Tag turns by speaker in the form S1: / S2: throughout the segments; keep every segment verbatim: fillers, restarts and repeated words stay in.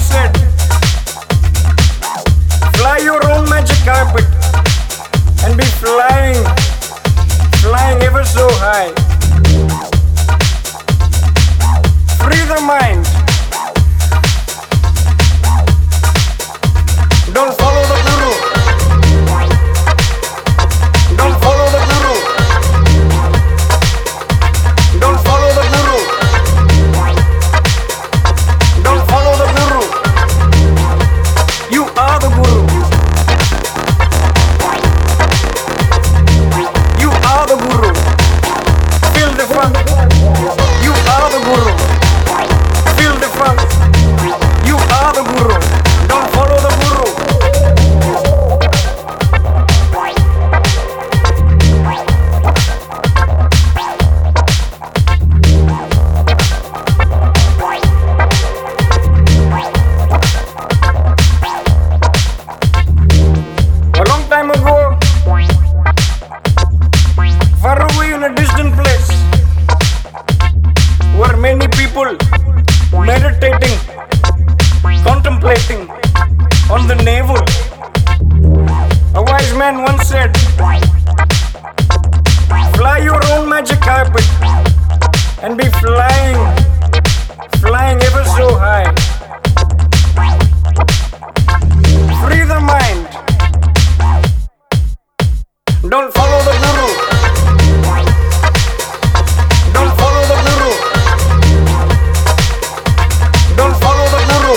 S1: said, fly your own magic carpet and be flying, flying ever so high. Free the mind. Don't follow the guru. Don't follow the guru. Don't follow the guru. Don't follow the guru. You are the guru. You are the guru. Feel the funk. You are the guru. Feel the funk. You are the guru. Don't follow the guru. A long time ago, far away in a distant place, were many people meditating, contemplating on the navel. A wise man once said, fly your own magic carpet and be flying, flying ever so high. Free the mind. Don't follow the guru. Don't follow the guru. Don't follow the guru.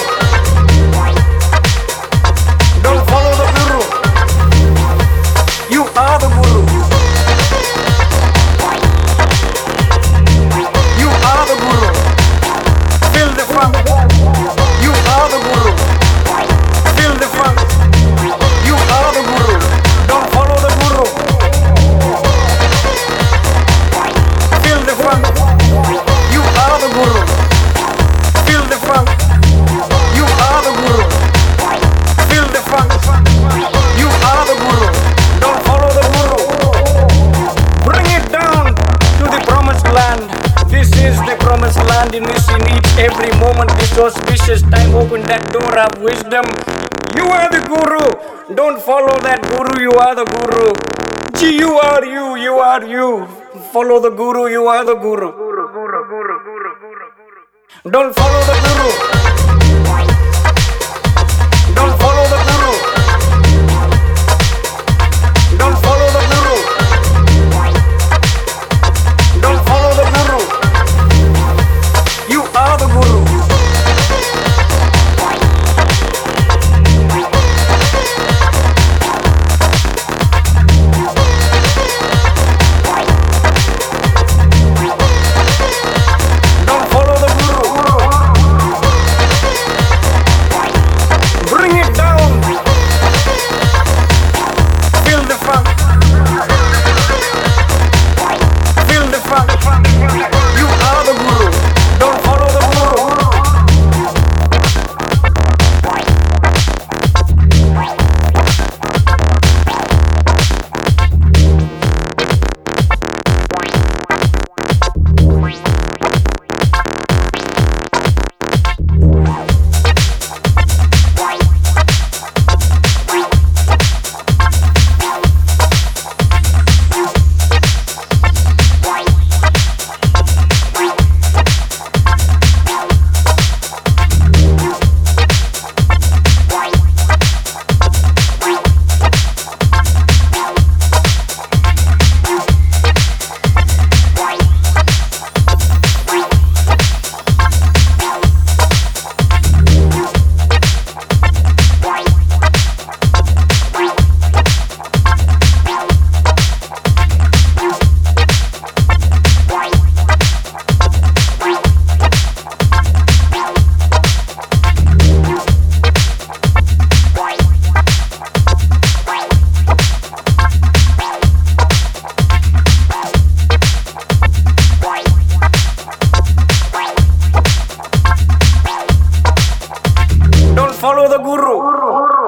S1: Don't follow the guru. You are the guru. You are the guru. Feel the funk. You are the guru. Feel the funk. You are the guru. Don't follow the guru. Feel the funk. You are the guru. Feel the funk. You are the guru. Feel the funk. You are the guru. Don't follow the guru. Bring it down to the promised land. This is the promised land in which in each every moment this auspicious time open that door of wisdom. You are the guru. Don't follow that guru. You are the guru. Gee, you are you. You are you. Follow the guru. You are the guru. Don't follow the guru. Don't follow the guru. Don't follow the guru. Don't follow the guru. You are the guru. Don't follow the guru. Bring it down. Feel the funk. Feel the funk. You are the guru. Don't follow the guru. Follow the guru.